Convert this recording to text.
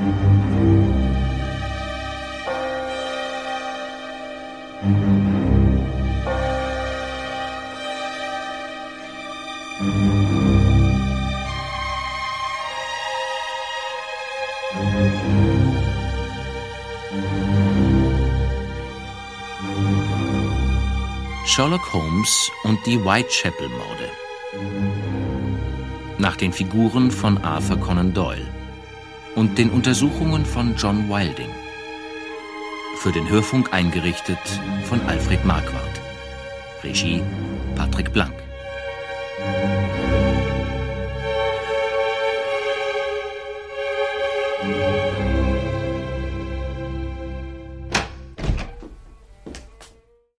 Sherlock Holmes und die Whitechapel-Morde. Nach den Figuren von Arthur Conan Doyle und den Untersuchungen von John Wilding. Für den Hörfunk eingerichtet von Alfred Marquardt. Regie Patrick Blank.